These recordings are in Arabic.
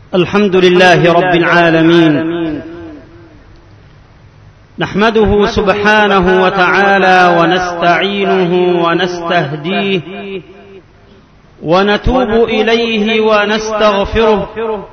الحمد لله رب العالمين، نحمده سبحانه وتعالى ونستعينه ونستهديه ونتوب إليه ونستغفره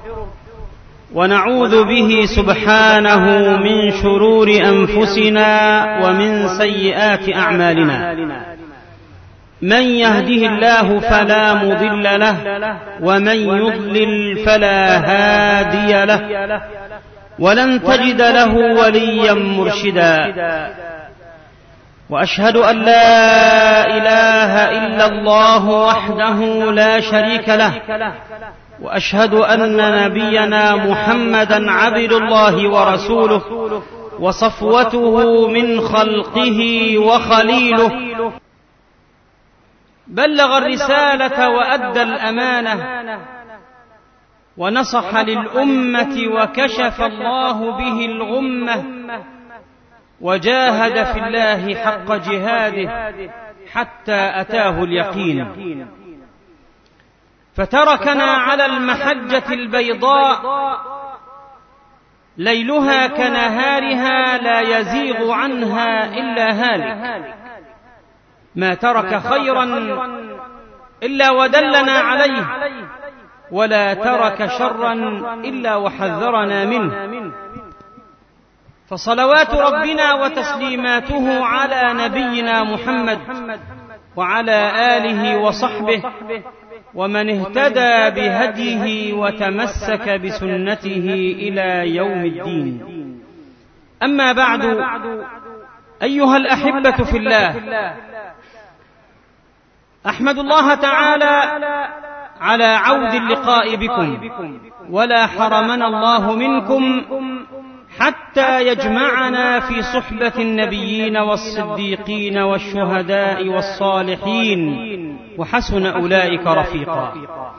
ونعوذ به سبحانه من شرور أنفسنا ومن سيئات أعمالنا. من يهده الله فلا مضل له ومن يضلل فلا هادي له ولن تجد له وليا مرشدا. وأشهد أن لا إله إلا الله وحده لا شريك له، وأشهد أن نبينا محمدا عبد الله ورسوله وصفوته من خلقه وخليله، بلغ الرسالة وأدى الأمانة ونصح للأمة وكشف الله به الغمة وجاهد في الله حق جهاده حتى أتاه اليقين، فتركنا على المحجة البيضاء ليلها كنهارها لا يزيغ عنها إلا هالك، ما ترك خيرا إلا ودلنا عليه ولا ترك شرا إلا وحذرنا منه. فصلوات ربنا وتسليماته على نبينا محمد وعلى آله وصحبه ومن اهتدى بهديه وتمسك بسنته إلى يوم الدين. أما بعد، أيها الأحبة في الله، أحمد الله تعالى على عود اللقاء بكم، ولا حرمنا الله منكم حتى يجمعنا في صحبة النبيين والصديقين والشهداء والصالحين وحسن أولئك رفيقا.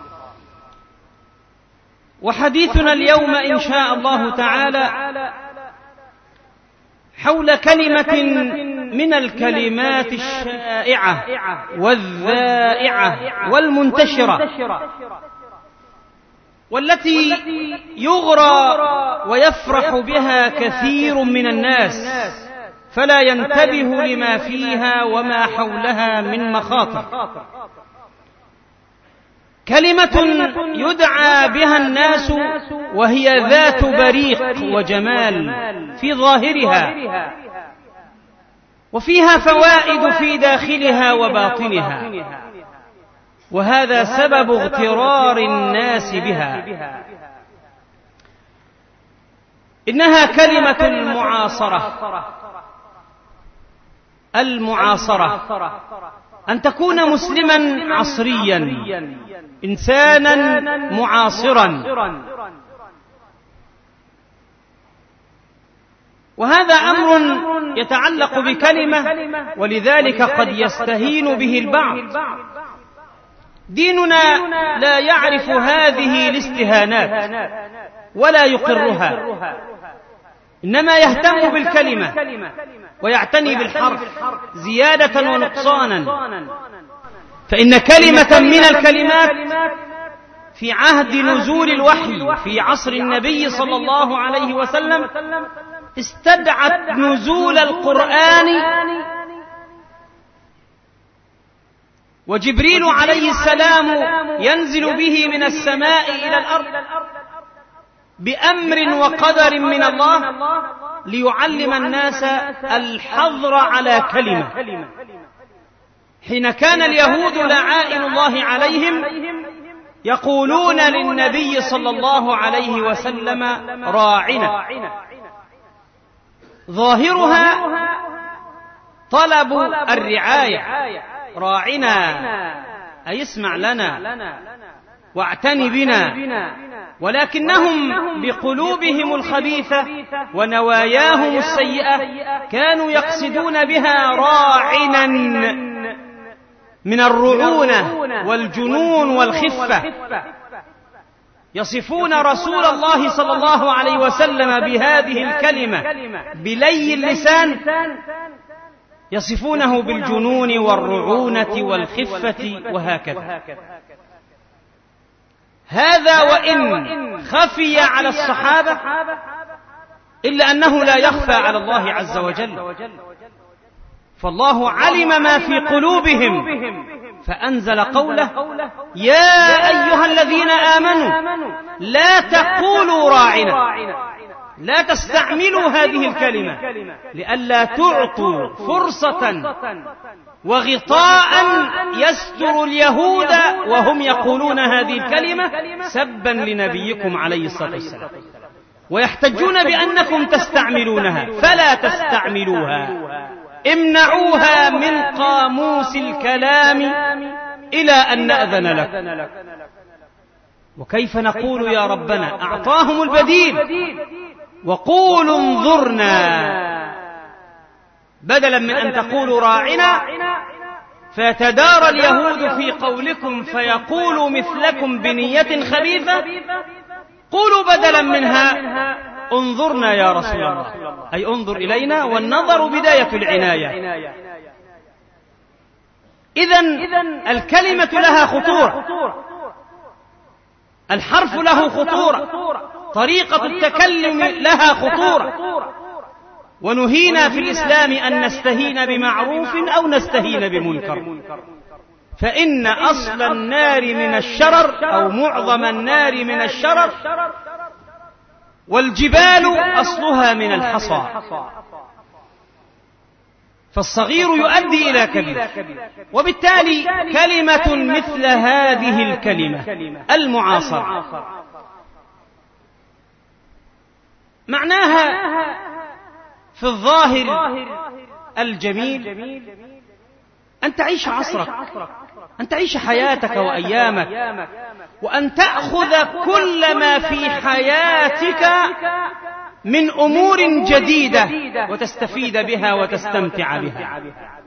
وحديثنا اليوم إن شاء الله تعالى حول كلمة من الكلمات الشائعة والذائعة والمنتشرة، والتي يغرى ويفرح بها كثير من الناس فلا ينتبه لما فيها وما حولها من مخاطر. كلمة يدعى بها الناس وهي ذات بريق وجمال في ظاهرها، وفيها فوائد في داخلها وباطنها، وهذا سبب اغترار الناس بها. إنها كلمة المعاصرة، أن تكون مسلما عصريا، إنسانا معاصرا. وهذا أمر يتعلق بكلمة، ولذلك قد يستهين به البعض. ديننا لا يعرف هذه الاستهانات ولا يقرها، إنما يهتم بالكلمة ويعتني بالحرف زيادة ونقصانا. فإن كلمة من الكلمات في عهد نزول الوحي في عصر النبي صلى الله عليه وسلم استدعت نزول القرآن، وجبريل عليه السلام ينزل به من السماء إلى الأرض بأمر وقدر من الله ليعلم الناس الحظر على كلمة. حين كان اليهود لعائن الله عليهم يقولون للنبي صلى الله عليه وسلم راعنا، ظاهرها طلب الرعاية، راعنا أي اسمع لنا واعتني بنا، ولكنهم بقلوبهم الخبيثة ونواياهم السيئة كانوا يقصدون بها راعنا من الرعونة والجنون والخفة، يصفون رسول الله صلى الله عليه وسلم بهذه الكلمة بلي اللسان، يصفونه بالجنون والرعونة والخفة وهكذا. هذا وإن خفي على الصحابة إلا أنه لا يخفى على الله عز وجل، فالله علم ما في قلوبهم فأنزل قوله: يا أيها الذين آمنوا لا تقولوا راعنا، لا تستعملوا هذه الكلمة لئلا تعطوا فرصة وغطاء يستر اليهود وهم يقولون هذه الكلمة سبا لنبيكم عليه الصلاة والسلام، ويحتجون بأنكم تستعملونها، فلا تستعملوها، امنعوها من قاموس الكلام إلى أن نأذن لك. وكيف نقول يا ربنا أعطاهم البديل وقولوا انظرنا، بدلا من أن تقولوا راعنا فيتدارى اليهود في قولكم فيقولوا مثلكم بنية خبيثة، قولوا بدلا منها انظرنا يا رسول الله، أي انظر إلينا، والنظر بداية العناية. إذن الكلمة لها خطورة، الحرف له خطورة، طريقة التكلم لها خطورة، ونهينا في الإسلام أن نستهين بمعروف أو نستهين بمنكر، فإن أصل النار من الشرر أو معظم النار من الشرر، والجبال أصلها من الحصى، فالصغير يؤدي إلى كبير. وبالتالي كلمة مثل هذه الكلمة المعاصرة معناها في الظاهر الجميل أن تعيش عصرك، أن تعيش حياتك وأيامك، وأن تأخذ كل ما في حياتك من أمور جديدة وتستفيد بها وتستمتع بها.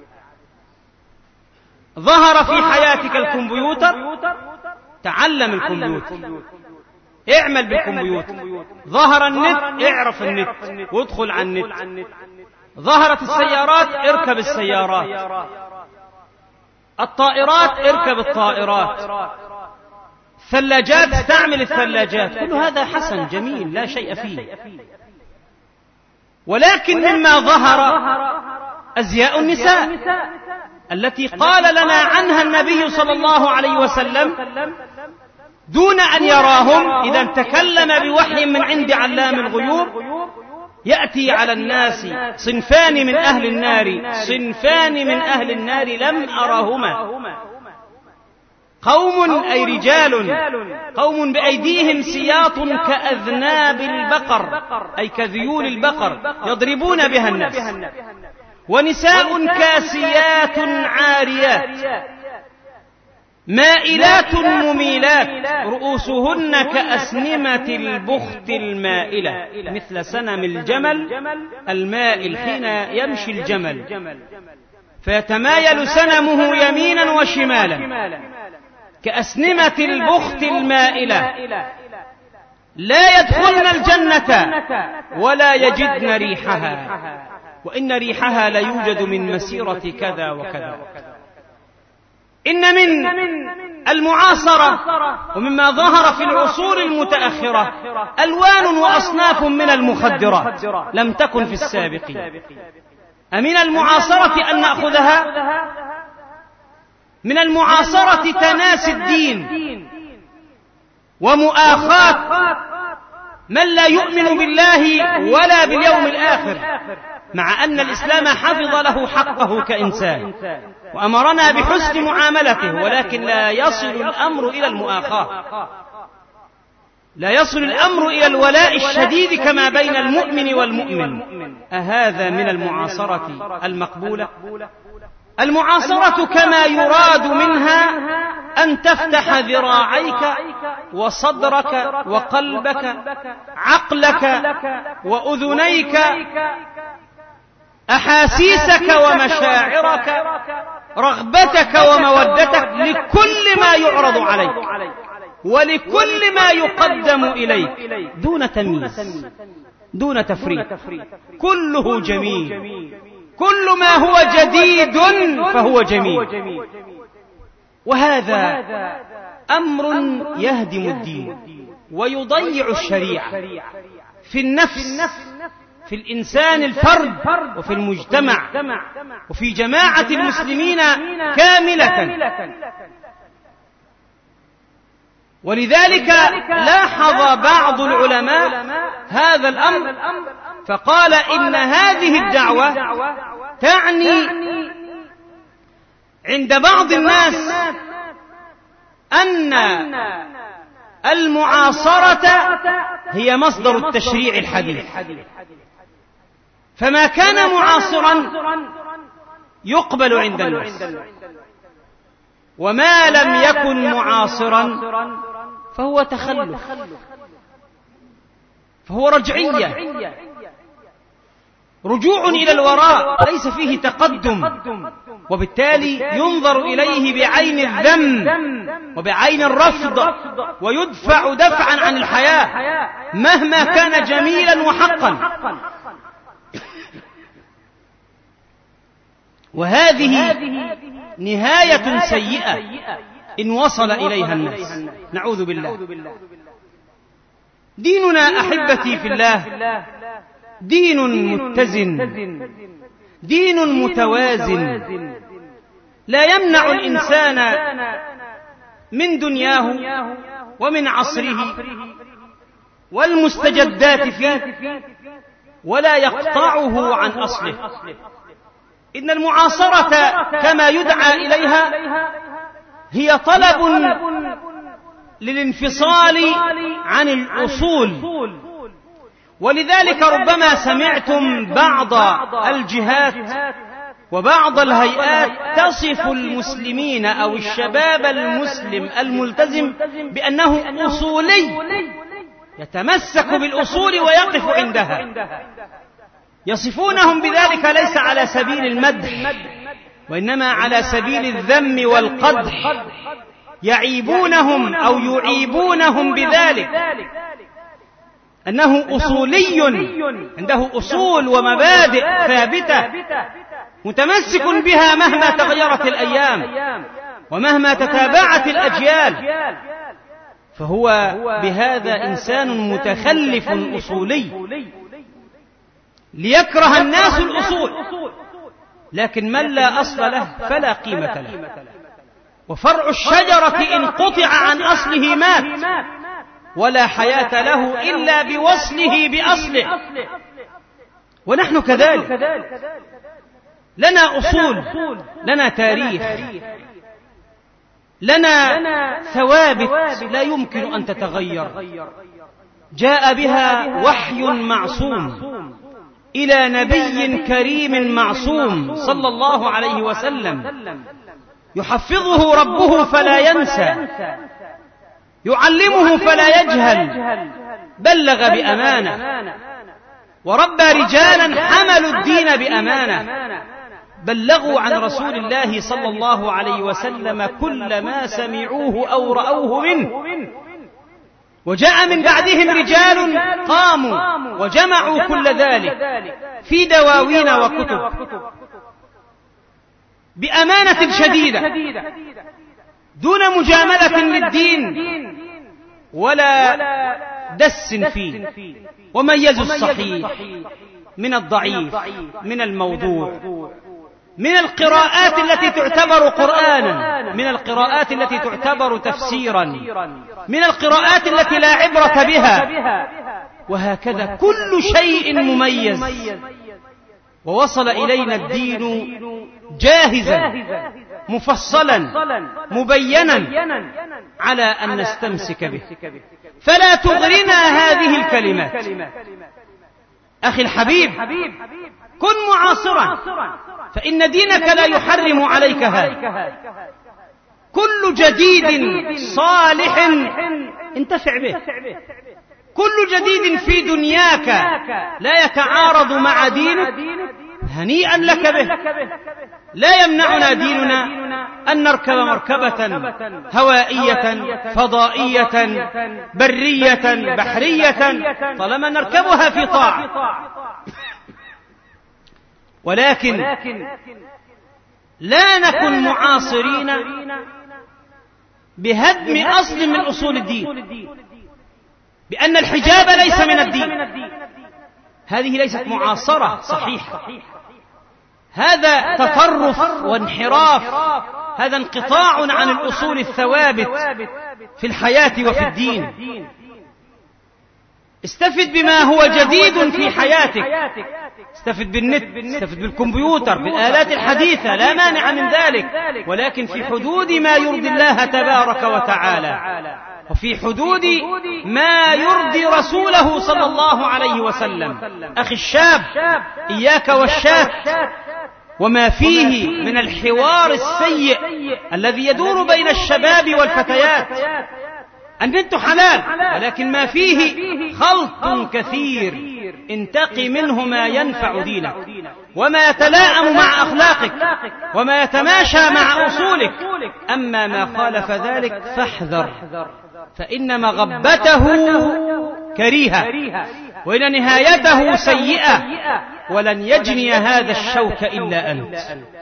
ظهر في حياتك الكمبيوتر، تعلم الكمبيوتر، اعمل بالكمبيوتر. ظهر النت، اعرف النت وادخل على النت. ظهرت السيارات، اركب السيارات. الطائرات، اركب الطائرات. ثلاجات، استعمل الثلاجات. كل هذا حسن جميل لا شيء فيه، ولكن مما ظهر أزياء النساء التي قال لنا عنها النبي صلى الله عليه وسلم دون أن يراهم، إذا تكلم بوحي من عند علام الغيوب: يأتي على الناس صنفان من أهل النار، صنفان من أهل النار لم أرهما، قوم أي رجال، قوم بأيديهم سياط كأذناب البقر أي كذيول البقر يضربون بها الناس، ونساء كاسيات عاريات مائلات مميلات رؤوسهن كأسنمة البخت المائلة مثل سنم الجمل المائل حين يمشي الجمل فيتمايل سنمه يمينا وشمالا كأسنمة البخت المائلة، لا يدخلن الجنة ولا يجدن ريحها، وإن ريحها لا يوجد من مسيرة كذا وكذا. إن من المعاصرة ومما ظهر في العصور المتأخرة ألوان وأصناف من المخدرات لم تكن في السابقين. أمن المعاصرة أن نأخذها؟ من المعاصرة تناسي الدين ومؤاخاة من لا يؤمن بالله ولا باليوم الآخر، مع أن الإسلام حفظ له حقه كإنسان وأمرنا بحسن معاملته، ولكن لا يصل الأمر إلى المؤاخاة، لا يصل الأمر إلى الولاء الشديد كما بين المؤمن والمؤمن. أهذا من المعاصرة المقبولة؟ المعاصرة كما يراد منها أن تفتح ذراعيك وصدرك وقلبك، عقلك وأذنيك، أحاسيسك ومشاعرك، رغبتك ومودتك لكل ما يعرض عليك ولكل ما يقدم إليك دون تمييز دون تفريق، كله جميل، كل ما هو جديد فهو جميل. وهذا أمر يهدم الدين ويضيع الشريعة في النفس، في الإنسان الفرد، وفي المجتمع، وفي جماعة المسلمين كاملة. ولذلك لاحظ بعض العلماء هذا الأمر فقال إن هذه الدعوة تعني عند بعض الناس أن المعاصرة هي مصدر التشريع الحديث، فما كان معاصرا يقبل عند الناس، وما لم يكن معاصرا فهو تخلف، فهو رجعية، رجوع إلى الوراء، ليس فيه تقدم، وبالتالي ينظر إليه بعين الذم وبعين الرفض، ويدفع دفعا عن الحياة مهما كان جميلا وحقا. وهذه نهاية سيئة إن وصل إليها الناس، نعوذ بالله. ديننا أحبتي في الله دين متزن، دين متوازن، لا يمنع الإنسان من دنياه ومن عصره والمستجدات فيه، ولا يقطعه عن أصله. إن المعاصرة كما يدعى إليها هي طلب للانفصال عن الأصول، ولذلك ربما سمعتم بعض الجهات وبعض الهيئات تصف المسلمين أو الشباب المسلم الملتزم بأنه أصولي، يتمسك بالأصول ويقف عندها. يصفونهم بذلك ليس على سبيل المدح، وإنما على سبيل الذم والقدح، يعيبونهم أو يعيبونهم بذلك، أنه أصولي عنده أصول ومبادئ ثابتة متمسك بها مهما تغيرت الأيام ومهما تتابعت الأجيال، فهو بهذا إنسان متخلف أصولي، ليكره الناس الأصول، لكن من لا أصل له فلا قيمة له. وفرع الشجرة إن قطع عن أصله مات، ولا حياة له إلا بوصله بأصله. ونحن كذلك، لنا أصول، لنا تاريخ، لنا ثوابت لا يمكن أن تتغير، جاء بها وحي معصوم إلى نبي كريم معصوم صلى الله عليه وسلم، يحفظه ربه فلا ينسى، يعلمه فلا يجهل، بلغ بأمانة، وربى رجالا حملوا الدين بأمانة، بلغوا عن رسول الله صلى الله عليه وسلم كل ما سمعوه أو رأوه منه. وجاء من بعدهم رجال قاموا وجمعوا كل ذلك في دواوين وكتب بأمانة شديدة، دون مجاملة للدين ولا دس فيه، وميزوا الصحيح من الضعيف، من الموضوع، من القراءات التي تعتبر قرآنا، من القراءات التي تعتبر تفسيرا، من القراءات التي لا عبرة بها، وهكذا كل شيء مميز. ووصل إلينا الدين جاهزا مفصلا مبينا على أن نستمسك به. فلا تغرنا هذه الكلمات. أخي الحبيب، كن معاصرا، فإن دينك لا يحرم عليك هذا. كل جديد صالح انتفع به، كل جديد في دنياك لا يتعارض مع دينك هنيئا لك به. لا يمنعنا ديننا أن نركب مركبة هوائية فضائية برية بحرية طالما نركبها في طاعة، ولكن لا نكن معاصرين بهدم أصل من أصول الدين، بأن الحجاب ليس من الدين. هذه ليست معاصرة صحيحة، هذا تطرف وانحراف، هذا انقطاع عن الأصول الثوابت في الحياة وفي الدين. استفد بما هو جديد في حياتك، استفد بالنت، استفد بالكمبيوتر، بالآلات الحديثة، لا مانع من ذلك، ولكن في حدود ما يرضي الله تبارك وتعالى، وفي حدود ما يرضي رسوله صلى الله عليه وسلم. أخي الشاب، إياك والشات وما فيه من الحوار السيء الذي يدور بين الشباب والفتيات. البنت حلال، ولكن ما فيه خلط كثير، انتقي منه ما ينفع دينك وما يتلائم مع أخلاقك وما يتماشى مع أصولك. أما ما خالف ذلك فاحذر، فإن مغبته كريهة وإن نهايته سيئة، ولن يجني هذا الشوك إلا أنت.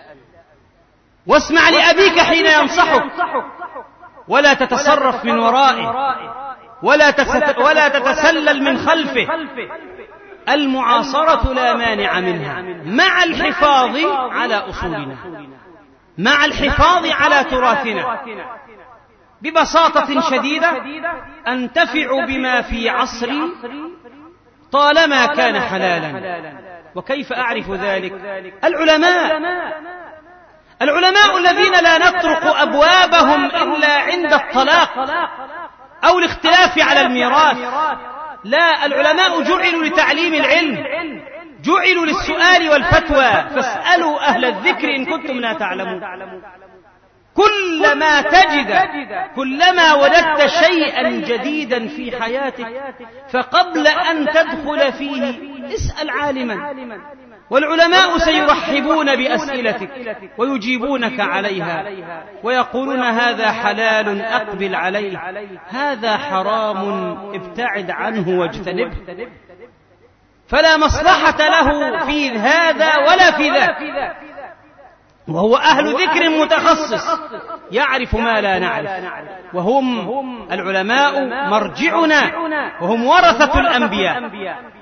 واسمع لأبيك حين ينصحك، ولا تتصرف من ورائه، ولا تتسلل من خلفه. المعاصرة لا مانع منها، مع الحفاظ على أصولنا، مع الحفاظ على تراثنا. ببساطة شديدة أنتفع بما في عصري طالما كان حلالا. وكيف أعرف ذلك؟ العلماء الذين لا نطرق أبوابهم إلا عند الطلاق أو الاختلاف على الميراث. لا، العلماء جعلوا لتعليم العلم، جعلوا للسؤال والفتوى، فاسألوا أهل الذكر إن كنتم لا تعلمون. كلما كلما وجدت شيئا جديدا في حياتك فقبل أن تدخل فيه اسأل عالما، والعلماء سيرحبون بأسئلتك ويجيبونك عليها ويقولون هذا حلال أقبل عليه، هذا حرام ابتعد عنه واجتنبه. فلا مصلحة له في هذا ولا في ذاك، وهو أهل ذكر متخصص يعرف ما لا نعرف، وهم العلماء مرجعنا، وهم ورثة الأنبياء.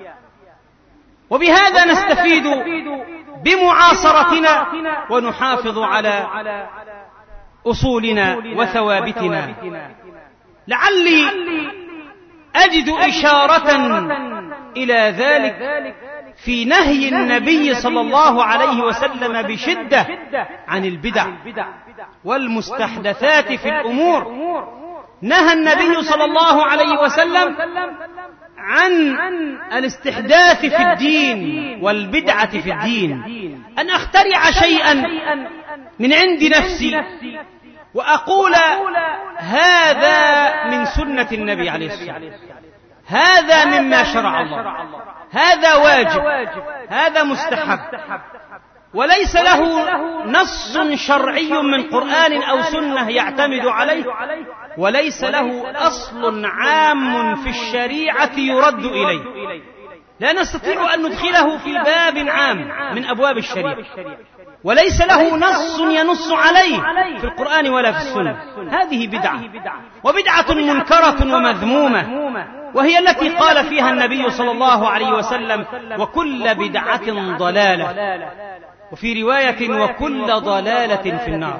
وبهذا نستفيد بمعاصرتنا ونحافظ على أصولنا وثوابتنا. لعلي أجد إشارة إلى ذلك في نهي النبي صلى الله عليه وسلم بشدة عن البدع والمستحدثات في الأمور. نهى النبي صلى الله عليه وسلم عن الاستحداث في الدين والبدعة في الدين، أن أخترع شيئا من عند نفسي وأقول هذا من سنة النبي عليه الصلاة والسلام، هذا مما شرع الله، هذا واجب، هذا مستحب، وليس له نص شرعي من قرآن أو سنة يعتمد عليه، وليس له أصل عام في الشريعة يرد إليه. لا نستطيع أن ندخله في باب عام من أبواب الشريعة، وليس له نص ينص عليه في القرآن ولا في السنة. هذه بدعة، وبدعة منكرة ومذمومة، وهي التي قال فيها النبي صلى الله عليه وسلم وكل بدعة ضلالة، وفي رواية وكل ضلالة في النار.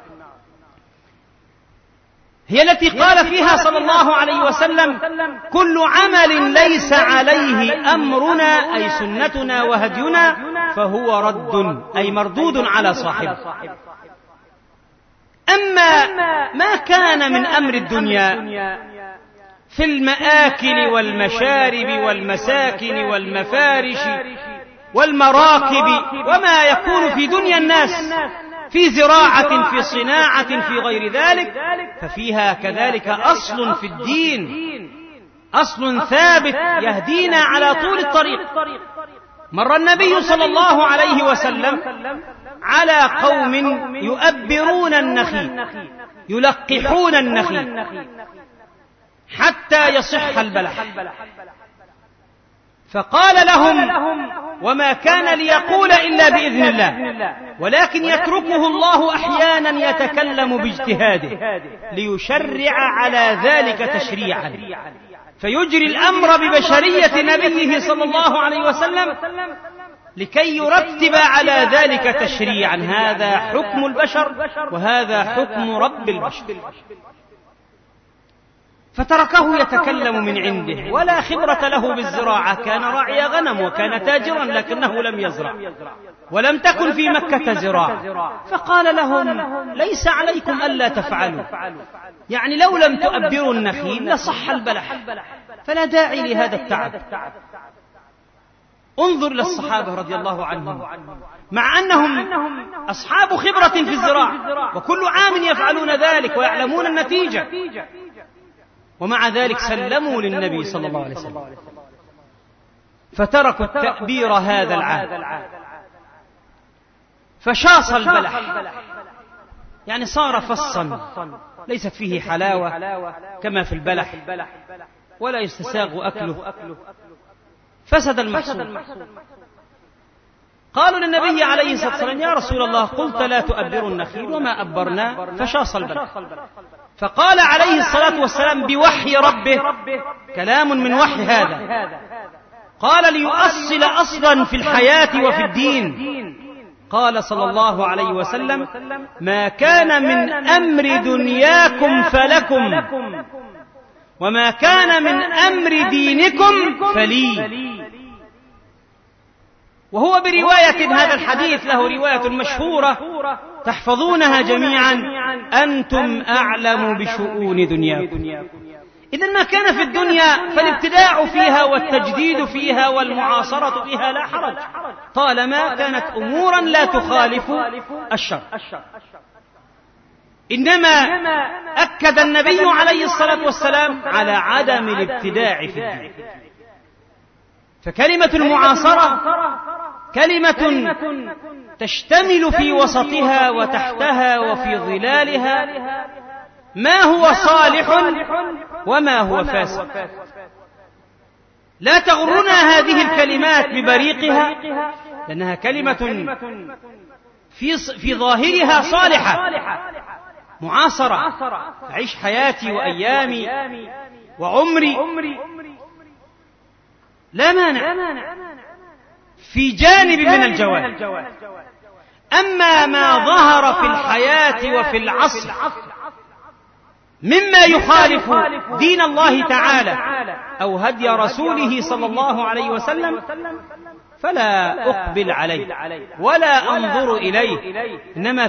هي التي قال فيها صلى الله عليه وسلم كل عمل ليس عليه أمرنا أي سنتنا وهدينا فهو رد أي مردود على صاحبه. أما ما كان من أمر الدنيا في المآكل والمشارب والمساكن والمفارش والمراكب وما يكون في دنيا الناس في زراعة في صناعة في غير ذلك، ففيها كذلك أصل في الدين، أصل ثابت يهدينا على طول الطريق. مر النبي صلى الله عليه وسلم على قوم يؤبرون النخيل، يلقحون النخيل حتى يصح البلح، فقال لهم: وما كان ليقول إلا بإذن الله، ولكن يتركه الله أحيانا يتكلم باجتهاده ليشرع على ذلك تشريعا، فيجري الأمر ببشرية نبيه صلى الله عليه وسلم لكي يرتب على ذلك تشريعا. هذا حكم البشر وهذا حكم رب البشر. فتركه يتكلم من عنده، ولا خبرة له بالزراعة، كان راعي غنم وكان تاجرا لكنه لم يزرع، ولم تكن في مكة زراعة. فقال لهم: ليس عليكم ألا تفعلوا، يعني لو لم تؤبروا النخيل لصح البلح، فلا داعي لهذا التعب. انظر للصحابة رضي الله عنهم، مع أنهم أصحاب خبرة في الزراعة وكل عام يفعلون ذلك ويعلمون النتيجة، ومع ذلك سلموا للنبي صلى الله عليه وسلم، فتركوا التأبير هذا العام، فشاص البلح، يعني صار فصا ليست فيه حلاوة كما في البلح، ولا يستساغ أكله، فسد المحصول. قالوا للنبي عليه الصلاة والسلام: يا رسول الله، قلت لا تؤبر النخيل وما أبرنا فشاص البلح. فقال عليه الصلاة والسلام بوحي ربه، كلام من وحي هذا، قال: ليؤصل أصلا في الحياة وفي الدين. قال صلى الله عليه وسلم: ما كان من أمر دنياكم فلكم، وما كان من أمر دينكم فلي. وهو برواية هذا الحديث له رواية مشهورة تحفظونها جميعا: أنتم أعلم بشؤون دنياكم. إذن ما كان في الدنيا فالابتداع فيها والتجديد فيها والمعاصرة فيها لا حرج، طالما كانت أمورا لا تخالف الشرع. إنما أكد النبي عليه الصلاة والسلام على عدم الابتداع في الدين. فكلمة المعاصرة كلمة تشتمل في وسطها وتحتها وفي ظلالها ما هو صالح وما هو فاسد. لا تغرنا هذه الكلمات ببريقها، لأنها كلمة في ظاهرها صالحة. معاصرة، أعيش حياتي وأيامي وعمري، لا مانع في جانب من الجوانب. أما ما ظهر في الحياة وفي العصر مما يخالف دين الله تعالى أو هدي رسوله صلى الله عليه وسلم فلا أقبل عليه ولا أنظر إليه، إنما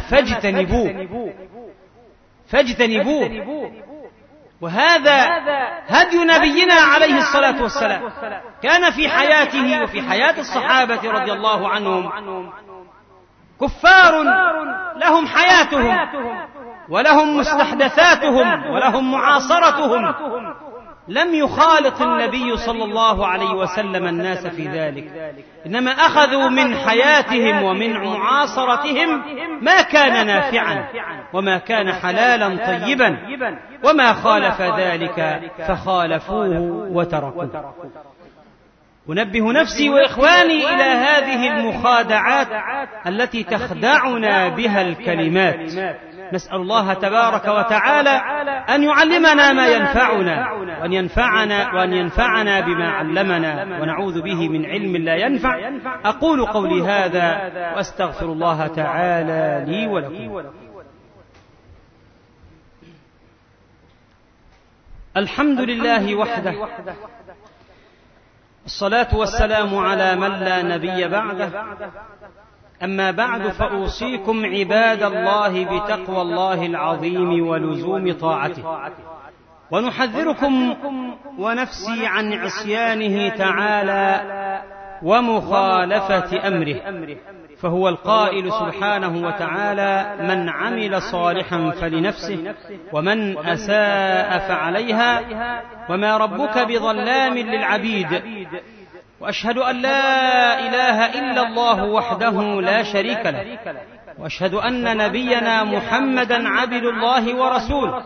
فاجتنبوه. وهذا هدي نبينا عليه الصلاة والسلام. كان في حياته وفي حياة الصحابة رضي الله عنهم كفار لهم حياتهم ولهم مستحدثاتهم ولهم معاصرتهم، لم يخالط النبي صلى الله عليه وسلم الناس في ذلك، إنما أخذوا من حياتهم ومن معاصرتهم ما كان نافعا وما كان حلالا طيبا، وما خالف ذلك فخالفوه وتركوه. أنبه نفسي وإخواني إلى هذه المخادعات التي تخدعنا بها الكلمات. نسأل الله تبارك وتعالى أن يعلمنا ما ينفعنا وأن ينفعنا بما علمنا، ونعوذ به من علم لا ينفع. أقول قولي هذا وأستغفر الله تعالى لي ولكم. الحمد لله وحده، الصلاة والسلام على من لا نبي بعده. أما بعد، فأوصيكم عباد الله بتقوى الله العظيم ولزوم طاعته، ونحذركم ونفسي عن عصيانه تعالى ومخالفة أمره، فهو القائل سبحانه وتعالى: من عمل صالحا فلنفسه ومن أساء فعليها وما ربك بظلام للعبيد. وأشهد أن لا إله إلا الله وحده لا شريك له، وأشهد أن نبينا محمدا عبد الله ورسوله.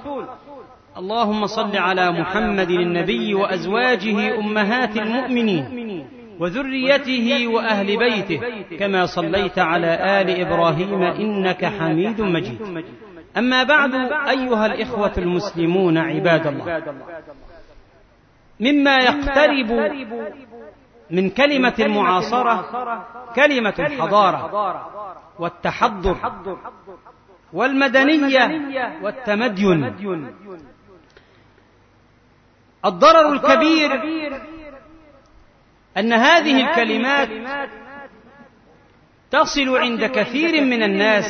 اللهم صل على محمد النبي وأزواجه أمهات المؤمنين وذريته وأهل بيته كما صليت على آل إبراهيم إنك حميد مجيد. أما بعد، أيها الإخوة المسلمون عباد الله، مما يقترب من كلمة المعاصرة كلمة الحضارة والتحضر والمدنية والتمدين. الضرر الكبير أن هذه الكلمات تصل عند كثير من الناس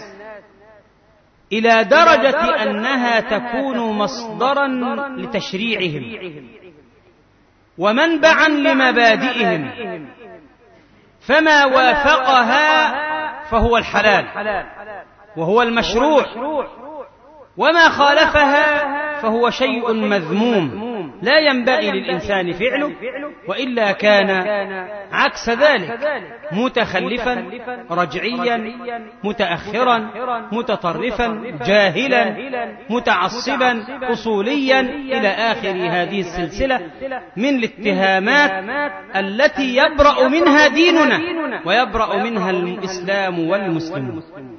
إلى درجة أنها تكون مصدرا لتشريعهم ومنبعا لمبادئهم، فما وافقها فهو الحلال وهو المشروع، وما خالفها فهو شيء مذموم لا ينبغي للإنسان فعله، وإلا كان عكس ذلك، متخلفا رجعيا متأخرا متطرفا جاهلا متعصبا أصوليا إلى آخر هذه السلسلة من الاتهامات التي يبرأ منها ديننا ويبرأ منها الإسلام والمسلمون.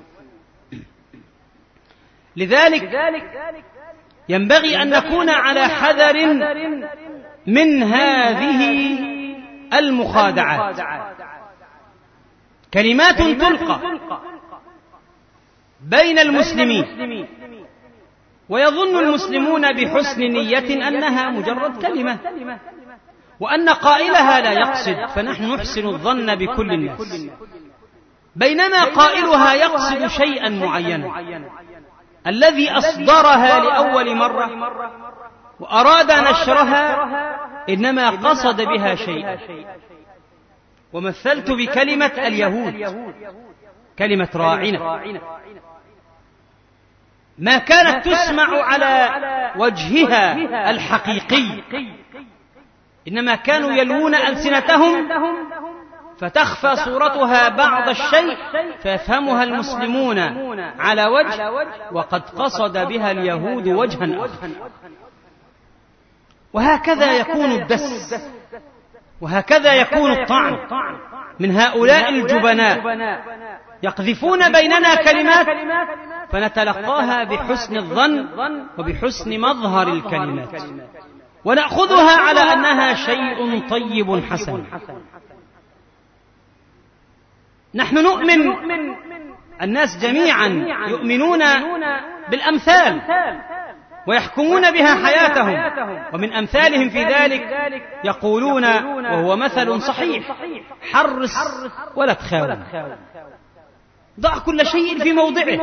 لذلك ينبغي أن نكون على حذر من هذه المخادعات. كلمات تلقى بين المسلمين ويظن المسلمون بحسن نية أنها مجرد كلمة وأن قائلها لا يقصد، فنحن نحسن الظن بكل الناس، بينما قائلها يقصد شيئا معينا. الذي أصدرها لأول مرة وأراد نشرها إنما قصد بها شيئا. ومثلت بكلمة اليهود، كلمة راعنا، ما كانت تسمع على وجهها الحقيقي، إنما كانوا يلوون ألسنتهم فتخفى صورتها بعض الشيء فيفهمها المسلمون على وجه، وقد قصد بها اليهود وجها آخر. وهكذا يكون الدس، وهكذا يكون الطعن من هؤلاء الجبناء، يقذفون بيننا كلمات فنتلقاها بحسن الظن وبحسن مظهر الكلمات ونأخذها على أنها شيء طيب حسن. نحن نؤمن، الناس جميعا يؤمنون بالأمثال ويحكمون بها حياتهم، ومن أمثالهم في ذلك يقولون وهو مثل صحيح: حرص ولا تخاون، ضع كل شيء في موضعه،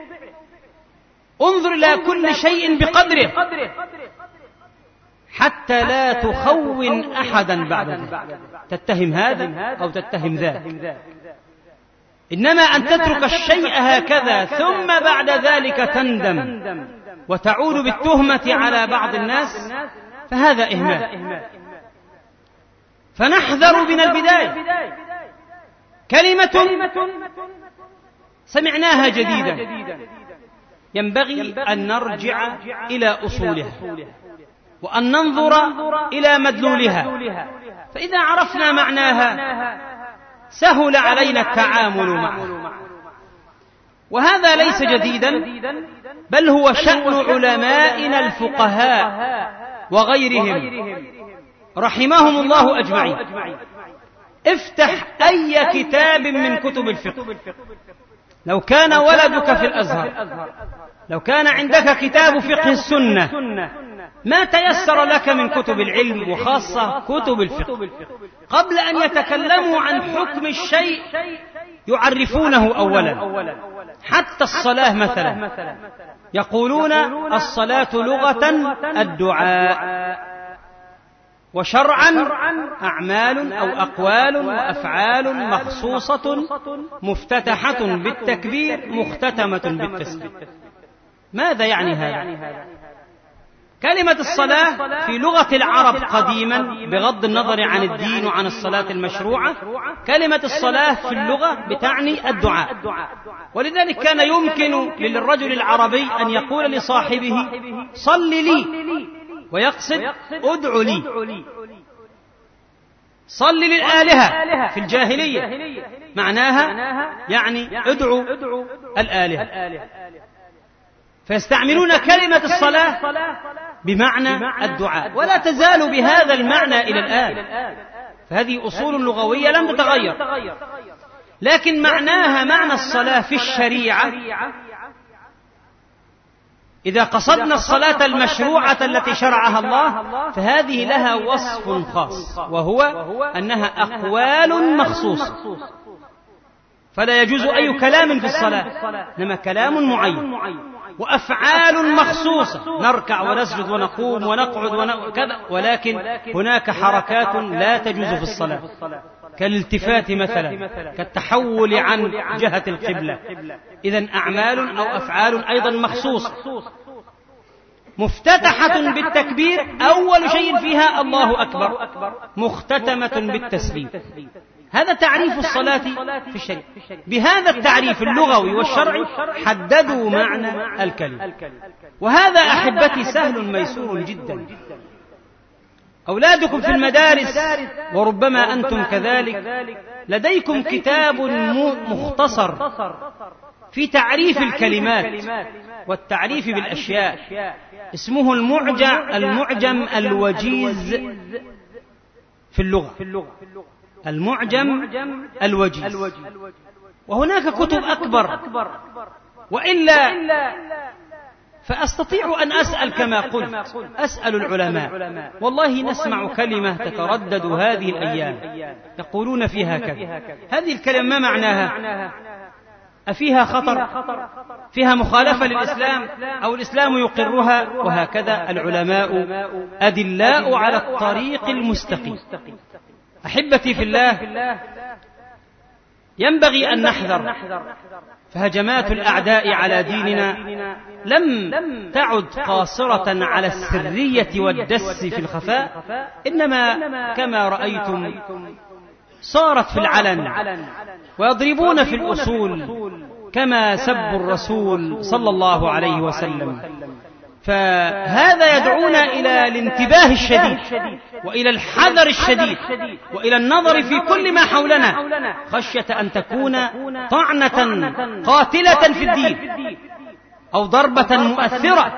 انظر إلى كل شيء بقدره حتى لا تخون أحدا بعد ذلك، تتهم هذا أو تتهم ذاك. إنما أن تترك الشيء هكذا ثم بعد ذلك تندم وتعود بالتهمة على بعض الناس فهذا إهمال. فنحذر من البداية. كلمة سمعناها جديدا ينبغي أن نرجع إلى أصولها وأن ننظر إلى مدلولها، فإذا عرفنا معناها سهل علينا التعامل معه. وهذا ليس جديدا، بل هو شأن علمائنا الفقهاء وغيرهم رحمهم الله أجمعين. افتح أي كتاب من كتب الفقه، لو كان ولدك في الأزهر، لو كان عندك كتاب فقه السنة، ما تيسر لك من كتب العلم وخاصة كتب الفقه، قبل أن يتكلموا عن حكم الشيء يعرفونه أولا. حتى الصلاة مثلا يقولون الصلاة لغة الدعاء، وشرعا أعمال أو أقوال وأفعال مخصوصة مفتتحة بالتكبير مختتمة بالتسليم. ماذا يعني هذا؟ كلمة الصلاة في لغة العرب قديما، بغض النظر عن الدين وعن الصلاة المشروعة، كلمة الصلاة في اللغة بتعني الدعاء. ولذلك كان يمكن للرجل العربي أن يقول لصاحبه صل لي، ويقصد ادع لي. صل للآلهة في الجاهلية معناها يعني ادعوا الآلهة، فيستعملون كلمة الصلاة بمعنى الدعاء، ولا تزال بهذا المعنى إلى الآن. فهذه أصول لغوية لم تتغير، لكن معناها معنى الصلاة في الشريعة إذا قصدنا الصلاة المشروعة التي شرعها الله فهذه لها وصف خاص، وهو أنها أقوال مخصوصة، فلا يجوز أي كلام في الصلاة، إنما كلام معين، وأفعال مخصوصة، نركع ونسجد ونقوم ونقعد وكذا، ولكن هناك حركات لا تجوز في الصلاة كالالتفات مثلا، كالتحول عن جهة القبلة. إذن أعمال أو أفعال أيضا مخصوصة مفتتحة بالتكبير، أول شيء فيها الله أكبر، مختتمة بالتسليم. هذا تعريف الصلاة في الشريعة. بهذا التعريف اللغوي والشرعي حددوا معنى الكلمة، وهذا أحبتي سهل ميسور جدا. أولادكم في المدارس وربما أنتم كذلك لديكم كتاب مختصر في تعريف الكلمات والتعريف بالأشياء، اسمه المعجم الوجيز في اللغة، المعجم الوجيز. وهناك كتب أكبر، وإلا فأستطيع أن أسأل كما قلت، أسأل العلماء. والله نسمع كلمة تتردد هذه الأيام يقولون فيها كذا، هذه الكلمة ما معناها؟ أفيها خطر؟ فيها مخالفة للإسلام أو الإسلام يقرها؟ وهكذا العلماء أدلاء على الطريق المستقيم. أحبتي في الله، ينبغي أن نحذر، فهجمات الأعداء على ديننا لم تعد قاصرة على السرية والدس في الخفاء، إنما كما رأيتم صارت في العلن، ويضربون في الأصول كما سبوا الرسول صلى الله عليه وسلم. فهذا يدعونا إلى الانتباه الشديد وإلى الحذر الشديد وإلى النظر في كل ما حولنا، خشية أن تكون طعنة قاتلة في الدين أو ضربة مؤثرة.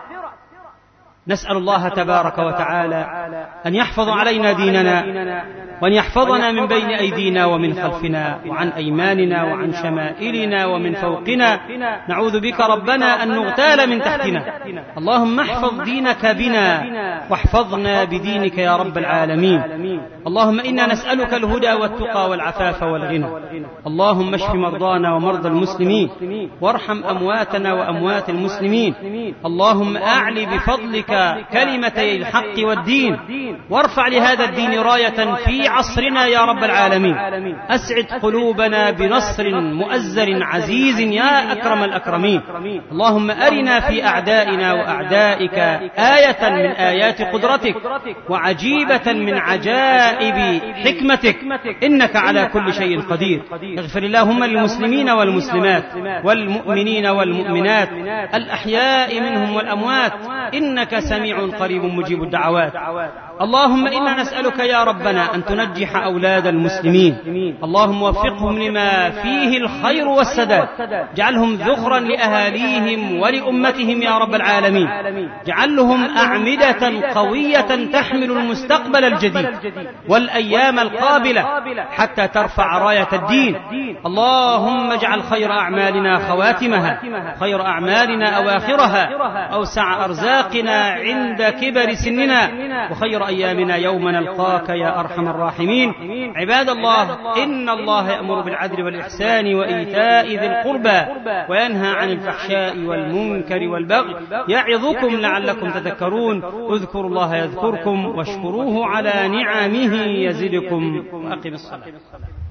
نسأل الله تبارك وتعالى أن يحفظ علينا ديننا، وأن يحفظنا من بين أيدينا ومن خلفنا وعن أيماننا وعن شمائلنا ومن فوقنا. نعوذ بك ربنا أن نغتال من تحتنا. اللهم احفظ دينك بنا واحفظنا بدينك يا رب العالمين. اللهم إنا نسألك الهدى والتقى والعفاف والغنى. اللهم اشف مرضانا ومرضى المسلمين، وارحم أمواتنا وأموات المسلمين. اللهم أعل بفضلك كلمتي الحق والدين، وارفع لهذا الدين راية في عصرنا يا رب العالمين. أسعد قلوبنا بنصر مؤزر عزيز يا أكرم الأكرمين. اللهم أرنا في أعدائنا وأعدائك آية من آيات قدرتك وعجيبة من عجائب حكمتك، إنك على كل شيء قدير. اغفر اللهم للمسلمين والمسلمات والمؤمنين والمؤمنات الأحياء منهم والأموات، إنك سميع قريب مجيب الدعوات. اللهم إنا نسألك يا ربنا أن تنجح أولاد المسلمين، اللهم وفقهم لما فيه الخير والسداد، جعلهم ذخرا لأهاليهم ولأمتهم يا رب العالمين، جعلهم أعمدة قوية تحمل المستقبل الجديد والأيام القابلة حتى ترفع راية الدين. اللهم اجعل خير أعمالنا خواتمها، خير أعمالنا أواخرها، أوسع أرزاقنا عند كبر سننا، وخير أيامنا يوم نلقاك يا أرحم الراحمين. عباد الله، إن الله يأمر بالعدل والإحسان وإيتاء ذي القربى وينهى عن الفحشاء والمنكر والبغي، يعظكم لعلكم تذكرون. اذكروا الله يذكركم واشكروه على نعمه يزدكم، وأقم الصلاة.